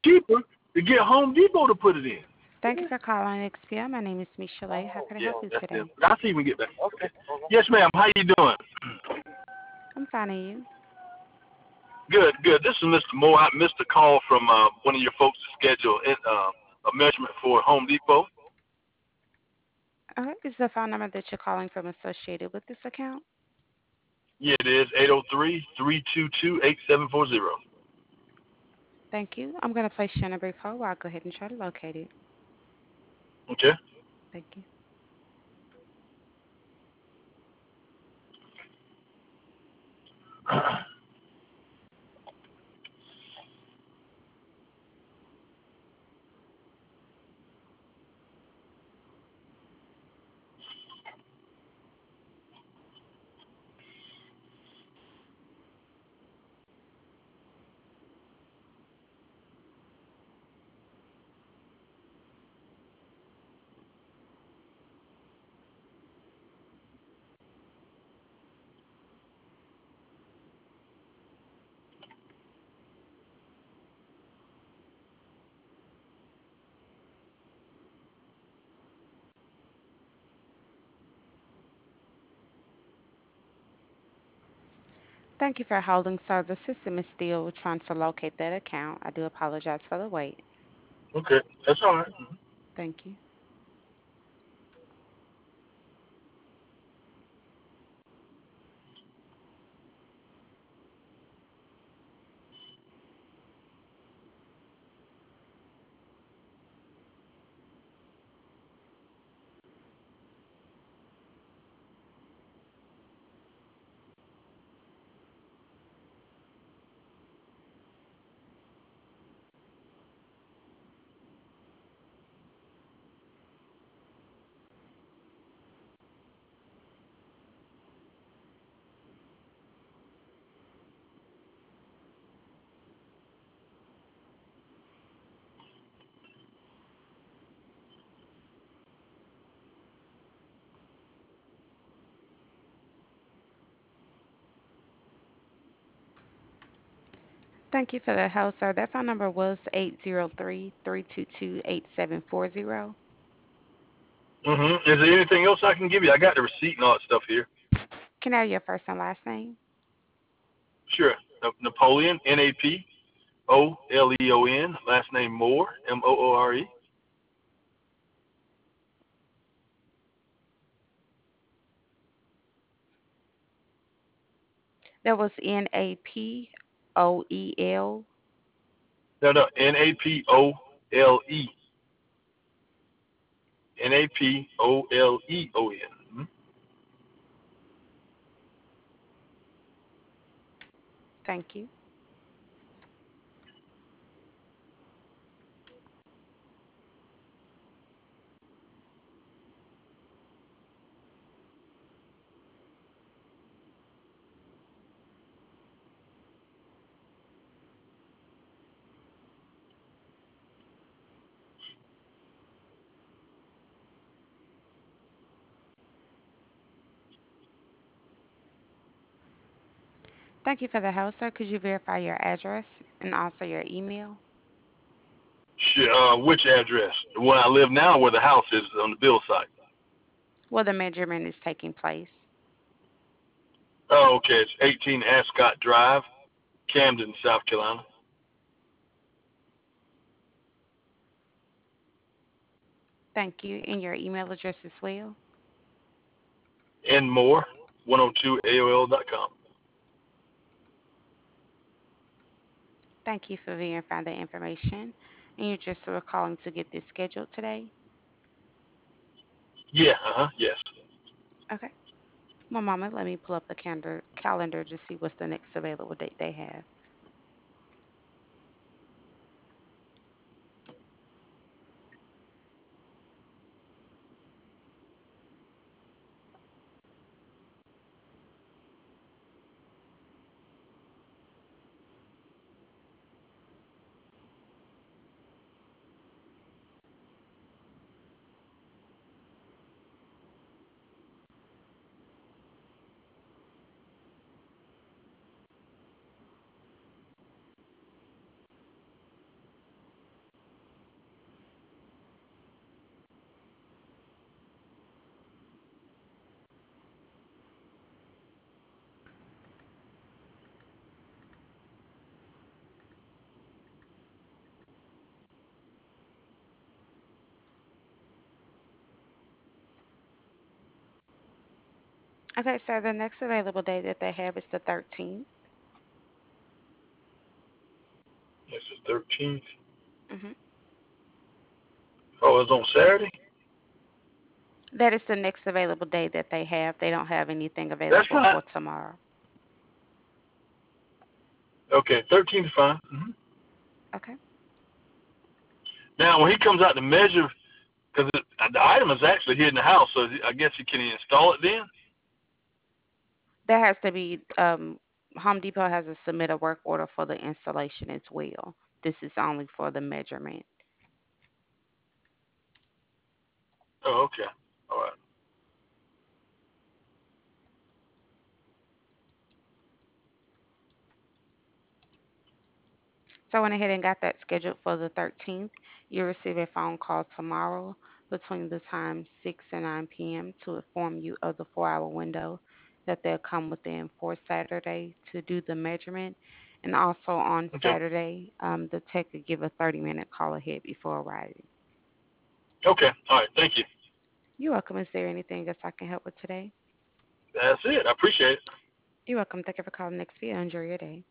cheaper to get Home Depot to put it in. Thank you for calling XPO. My name is Michelle. How can I Yeah, help you that's it. today? I'll see if we can get back. Okay. Yes, ma'am. How you doing? I'm finding you. Good, good. This is Mr. Moore. I missed a call from one of your folks to schedule a measurement for Home Depot. Is the phone number that you're calling from associated with this account? Yeah, it is 803-322-8740. Thank you. I'm going to place you on a brief hold while I go ahead and try to locate it. Okay. Thank you. Thank you for holding, sir. The system is still trying to locate that account. I do apologize for the wait. Okay, that's all right. Thank you. Thank you for the help, sir. That phone number was 803-322-8740. Is there anything else I can give you? I got the receipt and all that stuff here. Can I have your first and last name? Sure. Napoleon, Napoleon. Last name Moore, Moore. That was Napoel. No, no, Napole. Napoleon. Thank you. Thank you for the help, sir. Could you verify your address and also your email? Sure, which address? The one I live now, where the house is on the bill site. Well, the measurement is taking place. Oh, okay. It's 18 Ascot Drive, Camden, South Carolina. Thank you. And your email address as well? And more, 102 AOL.com. Thank you for verifying the information. And you're just sort of calling to get this scheduled today? Yeah, yes. Okay. One moment. Let me pull up the calendar to see what's the next available date they have. Okay, sir, the next available day that they have is the 13th. It's the 13th. Hmm. Oh, it's on Saturday? That is the next available day that they have. They don't have anything That's available fine. for tomorrow. Okay, 13th is fine. Okay. Now, when he comes out to measure, because the item is actually here in the house, so I guess he can install it then? There has to be Home Depot has to submit a work order for the installation as well. This is only for the measurement. Oh, okay. All right. So I went ahead and got that scheduled for the 13th. You'll receive a phone call tomorrow between the times 6 and 9 p.m. to inform you of the 4 hour window that they'll come within for Saturday to do the measurement. And also on Okay. Saturday, the tech will give a 30-minute call ahead before arriving. Okay. All right. Thank you. You're welcome. Is there anything else I can help with today? That's it. I appreciate it. You're welcome. Thank you for calling Next Enjoy your day.